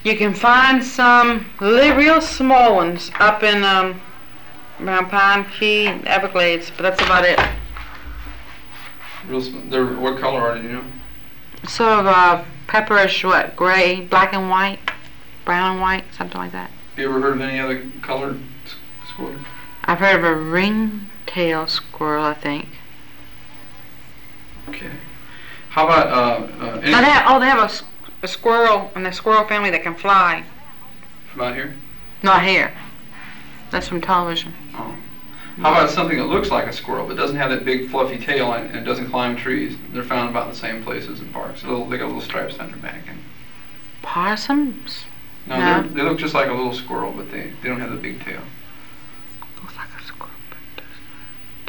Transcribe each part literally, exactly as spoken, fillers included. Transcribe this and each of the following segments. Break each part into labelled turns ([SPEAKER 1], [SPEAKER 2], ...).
[SPEAKER 1] You can find some li- real small ones up in um, around Pine Key, Everglades, but that's about it.
[SPEAKER 2] Real sm- they're, what color are they, do you know?
[SPEAKER 1] Sort of uh, pepperish, what, gray, black and white, brown and white, something like that.
[SPEAKER 2] You ever heard of any other colored squirrels?
[SPEAKER 1] I've heard of a ring-tailed squirrel, I think.
[SPEAKER 2] Okay. How about uh, uh any
[SPEAKER 1] Oh, they have, oh, they have a, s- a squirrel in the squirrel family that can fly.
[SPEAKER 2] from out here?
[SPEAKER 1] Not here. That's from television.
[SPEAKER 2] Oh. How about something that looks like a squirrel but doesn't have that big fluffy tail and it doesn't climb trees? They're found about in the same places in parks. Little, they got little stripes down their back. And
[SPEAKER 1] Possums?
[SPEAKER 2] no,
[SPEAKER 1] No.
[SPEAKER 2] They look just like a little squirrel, but they they don't have the big tail.
[SPEAKER 1] Looks like a squirrel, but doesn't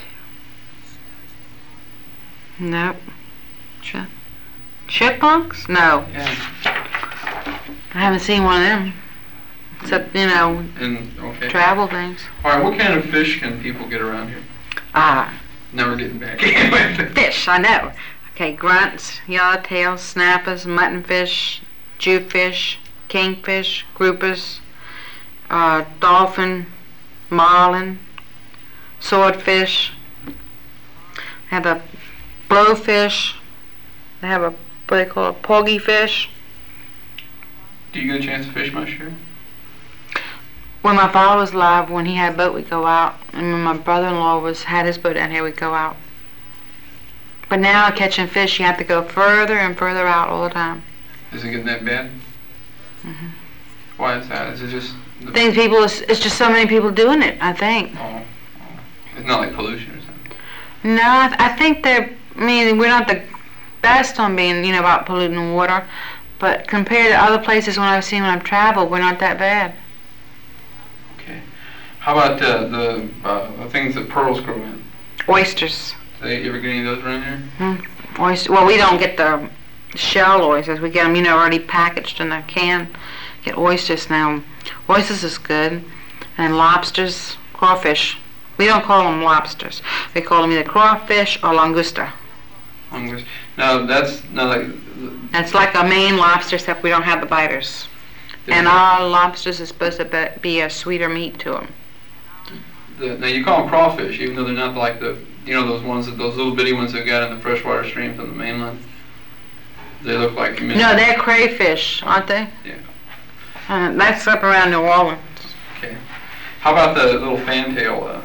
[SPEAKER 1] have a tail. Nope. Ch- chipmunks? No.
[SPEAKER 2] Yeah.
[SPEAKER 1] I haven't seen one of them. Except, you know,
[SPEAKER 2] And okay.
[SPEAKER 1] travel things.
[SPEAKER 2] All right. What kind of fish can people get around here?
[SPEAKER 1] Ah,
[SPEAKER 2] Now we're getting back.
[SPEAKER 1] fish, I know. Okay, grunts, yellowtails, snappers, muttonfish, jewfish, kingfish, groupers, uh, dolphin, marlin, swordfish. They have a blowfish. They have a, what they call a porgy fish.
[SPEAKER 2] Do you get a chance to fish much here?
[SPEAKER 1] When my father was alive, when he had a boat, we'd go out. And when my brother-in-law was had his boat down here, we'd go out. But now catching fish, you have to go further and further out all the time.
[SPEAKER 2] Is it getting that bad?
[SPEAKER 1] Mm-hmm.
[SPEAKER 2] Why is that? Is it just the
[SPEAKER 1] Things people, it's, it's just so many people doing it, I think.
[SPEAKER 2] Oh, oh. It's not like pollution or something.
[SPEAKER 1] No, I, th- I think they're, I mean, we're not the best on being, you know, about polluting water. But compared to other places when I've seen when I've traveled, we're not that bad.
[SPEAKER 2] Okay. How about uh, the uh, the things that pearls grow in?
[SPEAKER 1] Oysters.
[SPEAKER 2] Do they ever get any of those around here?
[SPEAKER 1] Mm. Oyster. Well, we don't get the shell oysters. We get them, you know, already packaged in a can. Get oysters now. Oysters is good. And lobsters, crawfish. We don't call them lobsters. We call them either crawfish or langosta.
[SPEAKER 2] Langosta. Now that's now like.
[SPEAKER 1] It's like a Maine lobster, except we don't have the biters. And our lobsters is supposed to be, be a sweeter meat to them.
[SPEAKER 2] The, now you call them crawfish, even though they're not like the, you know, those ones that those little bitty ones that got in the freshwater streams on the mainland. They look like.
[SPEAKER 1] No, they're crayfish, aren't they?
[SPEAKER 2] Yeah.
[SPEAKER 1] Uh, that's up around New Orleans.
[SPEAKER 2] Okay. How about the little fantail? Uh,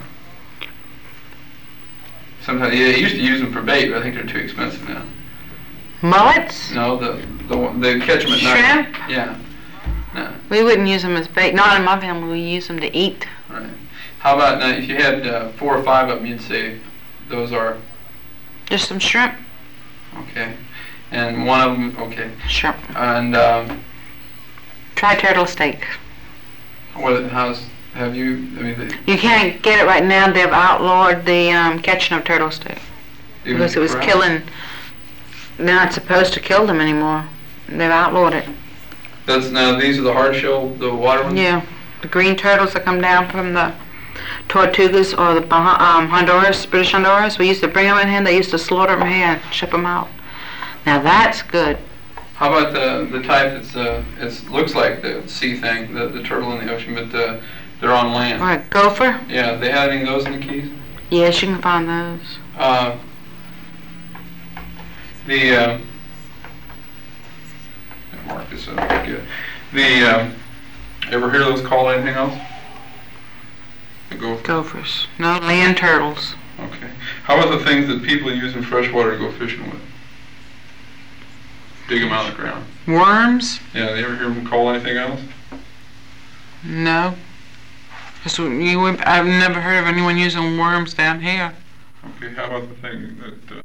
[SPEAKER 2] sometimes yeah, they used to use them for bait, but I think they're too expensive now.
[SPEAKER 1] Mullets?
[SPEAKER 2] No, the the one- they catch them at night.
[SPEAKER 1] Shrimp?
[SPEAKER 2] Yeah. No.
[SPEAKER 1] We wouldn't use them as bait. Not in my family. We use them to eat.
[SPEAKER 2] Right. How about now? If you had uh, four or five of them, you'd say those are
[SPEAKER 1] Just some shrimp.
[SPEAKER 2] okay, and one of them okay,
[SPEAKER 1] Shrimp.
[SPEAKER 2] and um,
[SPEAKER 1] Try turtle steak.
[SPEAKER 2] what? How's have you? I mean, the,
[SPEAKER 1] You can't get it right now. They've outlawed the um, catching of turtle steak
[SPEAKER 2] even
[SPEAKER 1] because it was
[SPEAKER 2] corral?
[SPEAKER 1] killing. They're not supposed to kill them anymore. They've outlawed it.
[SPEAKER 2] That's now. These are the hard shell, the water ones.
[SPEAKER 1] Yeah, the green turtles that come down from the Tortugas or the Bah- um, Honduras, British Honduras. We used to bring them in here. They used to slaughter them here and ship them out. Now that's good.
[SPEAKER 2] How about the the type that's uh, it looks like the sea thing, the the turtle in the ocean, but uh, they're on land.
[SPEAKER 1] What, gopher?
[SPEAKER 2] Yeah, they have any of those in the Keys?
[SPEAKER 1] Yes, you can find those.
[SPEAKER 2] Uh, the uh, mark this up. Good. The um, ever hear those called anything else? The gopher.
[SPEAKER 1] Gophers. No, land turtles.
[SPEAKER 2] Okay. How about the things that people use in freshwater to go fishing with? Dig them out of the ground.
[SPEAKER 1] Worms?
[SPEAKER 2] Yeah. They ever hear them call anything else?
[SPEAKER 1] No. Just, you, I've never heard of anyone using worms down here.
[SPEAKER 2] Okay. How about the thing that uh,